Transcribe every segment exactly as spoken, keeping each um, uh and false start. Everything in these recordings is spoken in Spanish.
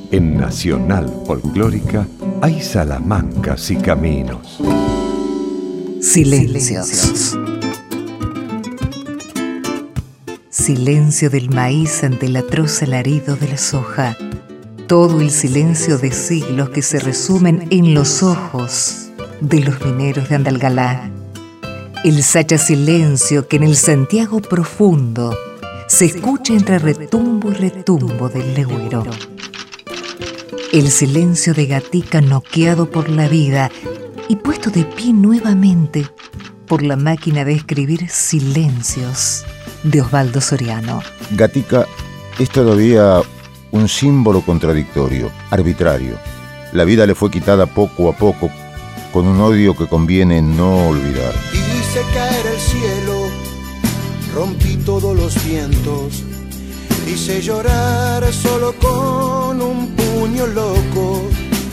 En Nacional Folclórica hay salamancas y caminos. Silencios. Silencio del maíz ante el atroz alarido de la soja. Todo el silencio de siglos que se resumen en los ojos de los mineros de Andalgalá. El sacha silencio que en el Santiago profundo se escucha entre retumbo y retumbo del legüero. El silencio de Gatica noqueado por la vida y puesto de pie nuevamente por la máquina de escribir silencios de Osvaldo Soriano. Gatica es todavía un símbolo contradictorio, arbitrario. La vida le fue quitada poco a poco con un odio que conviene no olvidar. Hice caer el cielo, rompí todos los vientos, hice llorar solo con un puño loco,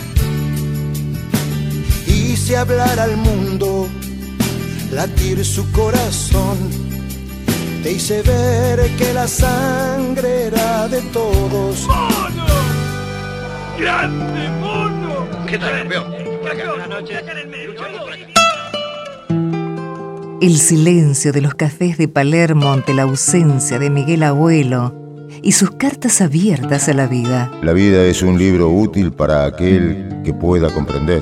hice hablar al mundo, latir su corazón, te hice ver que la sangre era de todos. ¡Mono! ¡Grande mono! ¿Qué tal, campeón? Buenas noches. El silencio de los cafés de Palermo ante la ausencia de Miguel Abuelo y sus cartas abiertas a la vida. La vida es un libro útil para aquel que pueda comprender.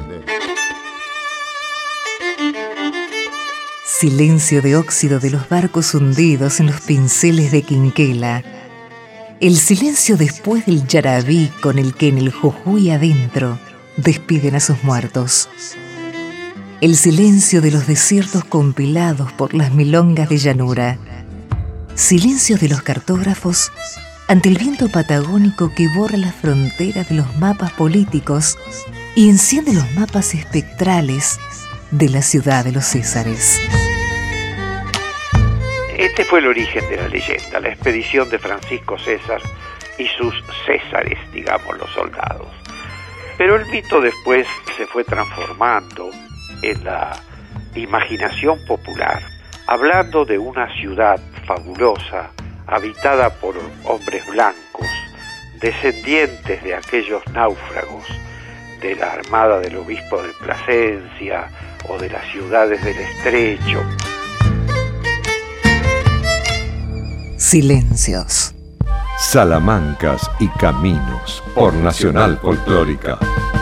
Silencio de óxido de los barcos hundidos en los pinceles de Quinquela. El silencio después del yarabí con el que en el Jujuy adentro despiden a sus muertos. El silencio de los desiertos compilados por las milongas de llanura. Silencio de los cartógrafos ante el viento patagónico que borra las fronteras de los mapas políticos y enciende los mapas espectrales de la ciudad de los Césares. Este fue el origen de la leyenda, la expedición de Francisco César y sus Césares, digamos, los soldados. Pero el mito después se fue transformando en la imaginación popular, hablando de una ciudad fabulosa, habitada por hombres blancos, descendientes de aquellos náufragos de la armada del obispo de Plasencia o de las ciudades del Estrecho. Silencios. Salamancas y caminos por Nacional Folclórica.